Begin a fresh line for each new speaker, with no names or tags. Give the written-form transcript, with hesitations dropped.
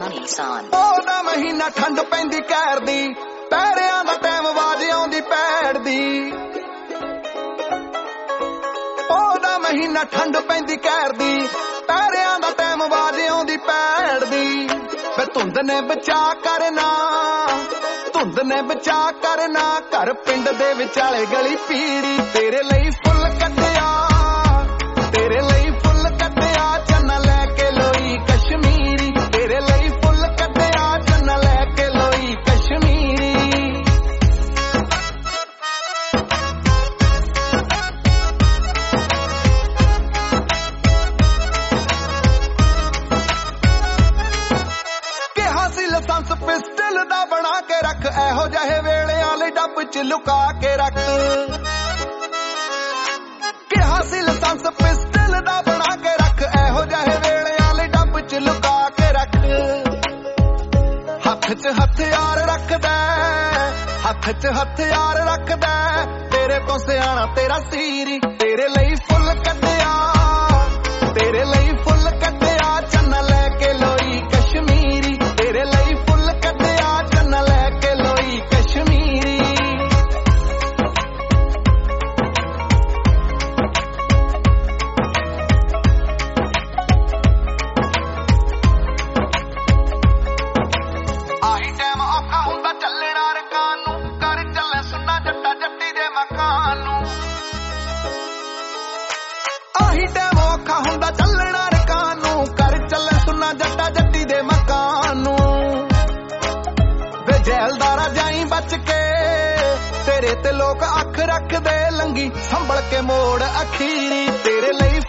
Sunny Son.
ਉਹਦਾ ਮਹੀਨਾ ਠੰਡ ਪੈਂਦੀ ਕਹਿਰ ਦੀ, ਪੈਰਿਆਂ ਦਾ ਟਾਈਮ ਆਵਾਜ਼ ਆਉਂਦੀ ਪੈੜ ਦੀ। ਉਹਦਾ ਮਹੀਨਾ ਠੰਡ ਪੈਂਦੀ ਕਹਿਰ ਦੀ, ਪੈਰਿਆਂ ਦਾ ਟਾਈਮ ਆਵਾਜ਼ ਆਉਂਦੀ ਪੈੜ ਦੀ। ਵੇ ਧੁੰਦ ਨੇ ਬਚਾ ਕਰਨਾ, ਧੁੰਦ ਨੇ ਬਚਾ ਕਰਨਾ, ਘਰ ਪਿੰਡ ਦੇ ਵਿਚਾਲੇ ਗਲੀ ਪੀੜੀ। ਤੇਰੇ ਲਈ ਫੁੱਲ ਕੱਟਿਆ, ਤੇਰੇ ਲਈ ਫੁੱਲ ਕੱਟਿਆ, ਚੰਨਾ ਲੈ ਕੇ ਲੋਈ ਕਸ਼ਮੀਰੀ। ਤੇਰੇ ਲਈ ਫੁੱਲ ਕੱਟਿਆ, ਚੰਨਾ ਲੈ ਕੇ ਲੋਈ ਕਸ਼ਮੀਰੀ। ਕਿਹਾ ਸੀ ਲਾਇਸੈਂਸ ਪਿਸਟਲ ਦਾ ਬਣਾ ਕੇ ਰੱਖ, ਇਹੋ ਜਿਹੇ ਵੇਲਿਆਂ ਲਈ ਡੱਬ ਚ ਲੁਕਾ ਕੇ ਰੱਖ। ਕਿਹਾ ਸੀ ਲਾਇਸੈਂਸ ਪਿਸਟਲ ਦਾ ਬਣਾ ਕੇ ਰੱਖ, ਇਹੋ ਜਿਹੇ ਵੇਲਿਆਂ ਲਈ ਡੱਬ ਚ ਲੁਕਾ ਕੇ ਰੱਖ। ਹੱਥ 'ਚ ਹਥਿਆਰ ਰੱਖਦਾ, ਹੱਥ 'ਚ ਹਥਿਆਰ ਰੱਖਦਾ, ਤੇਰੇ ਤੋਂ ਸਿਆਣਾ ਤੇਰਾ ਸੀਰੀ। ਤੇਰੇ ਲਈ ਫੁੱਲ ਕੱਟਿਆ, ਤੇਰੇ ਲਈ ਫੁੱਲ ਕੱਟਿਆ, ਚੰਨਾ ਲੈ ਕੇ ਲੋਈ ਕਸ਼ਮੀਰੀ। ਤੇਰੇ ਲਈ ਫੁੱਲ ਕੱਟਿਆ, ਚੰਨਾ ਲੈ ਕੇ ਲੋਈ ਕਸ਼ਮੀਰੀ। ਆਹੀ ਟਾਈਮ ਔਖਾ ਹੁੰਦਾ ਚੱਲਣਾ ਰਕਾਨ ਨੂੰ, ਕਰ ਚੱਲੇ ਸੁਣਨਾ ਜੱਟਾ ਜੱਟੀ ਦੇ ਮਕਾਨ ਨੂੰ। ਆਹੀ ਟਾਈਮ ਔਖਾ ਹੁੰਦਾ ਚੱਲਣਾ ਰਕਾਨ ਨੂੰ, ਕਰ ਚੱਲੇ ਸੁਣਨਾ ਜੱਟਾ ਜੱਟੀ ਦੇ ਮਕਾਨ ਨੂੰ। ਵੇ ਜੈਲਦਾਰਾ ਜਾਈ ਬਚ ਕੇ, ਤੇਰੇ ਤੇ ਲੋਕ ਅੱਖ ਰੱਖਦੇ, ਲੰਗੀ ਸੰਭਲ ਕੇ ਮੋੜ ਅਖੀਰੀ। ਤੇਰੇ ਲਈ